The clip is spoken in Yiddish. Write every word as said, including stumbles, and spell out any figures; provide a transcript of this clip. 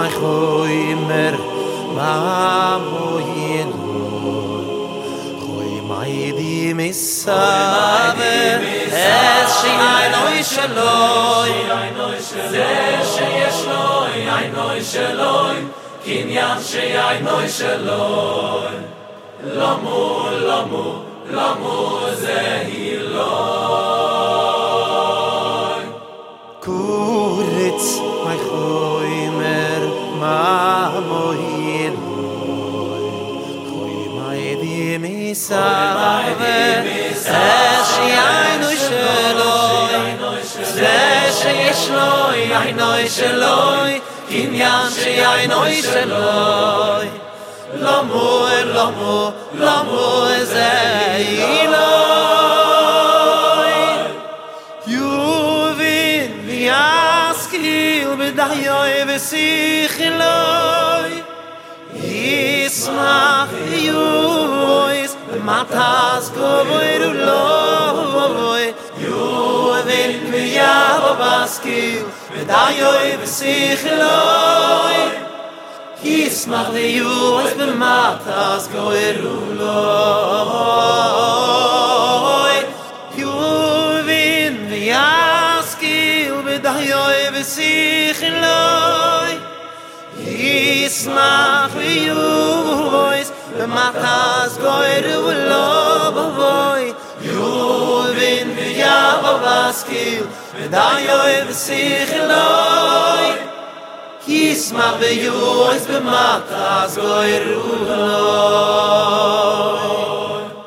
my khoimer ma moyen khoy my di misave es shi ay noy shloi זה שיש לוי עינוי שלוי קניין שעינוי שלוי למו למו למו זה הילוי kuritz my khoimer ma moyen khoy my di misave es shi ay noy shloi שיש לוי עינוי שלוי קניין שעינוי שלוי למו למו למו זה אילוי יובין ויאסקיל בדיוי וסיכלוי ישמח יויס במתס גבוירו לוי יובין ויאבו בסקיל בדיוי וסיכלוי ישמח ויויס במתס גבוירו לוי יובין ויאסקיל בדיוי וסיכלוי ישמח ויויס במתס גבוירו לוי יובין ויאבו בסקיל בדיוי וסיכלוי ישמח ויויס במתס גבוירו לוי